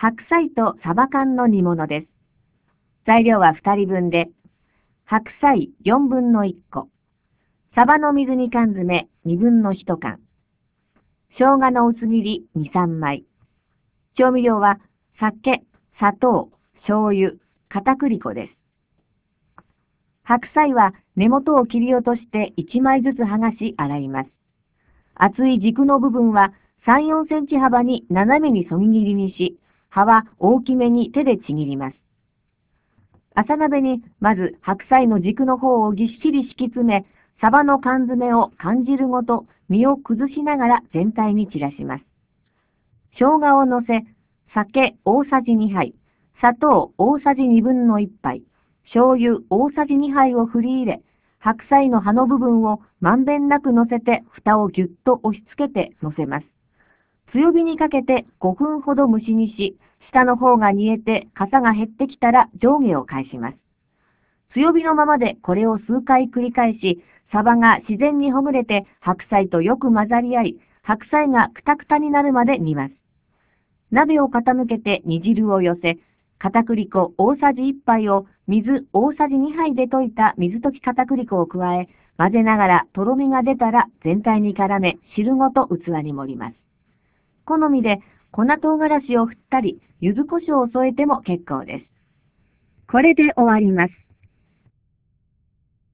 白菜とサバ缶の煮物です。材料は2人分で、白菜4分の1個、サバの水煮缶詰2分の1缶、生姜の薄切り2、3枚。調味料は酒、砂糖、醤油、片栗粉です。白菜は根元を切り落として1枚ずつ剥がし洗います。厚い軸の部分は3、4センチ幅に斜めにそぎ切りにし、葉は大きめに手でちぎります。浅鍋にまず白菜の軸の方をぎっしり敷き詰め、サバの缶詰を缶汁ごと身を崩しながら全体に散らします。生姜をのせ、酒大さじ2杯、砂糖大さじ1分の1杯、醤油大さじ2杯を振り入れ、白菜の葉の部分をまんべんなく乗せて蓋をぎゅっと押し付けて乗せます。強火にかけて5分ほど蒸し煮し、下の方が煮えて傘が減ってきたら上下を返します。強火のままでこれを数回繰り返し、サバが自然にほぐれて白菜とよく混ざり合い、白菜がくたくたになるまで煮ます。鍋を傾けて煮汁を寄せ、片栗粉大さじ1杯を水大さじ2杯で溶いた水溶き片栗粉を加え、混ぜながらとろみが出たら全体に絡め、汁ごと器に盛ります。好みで粉唐辛子を振ったり、柚子胡椒を添えても結構です。これで終わります。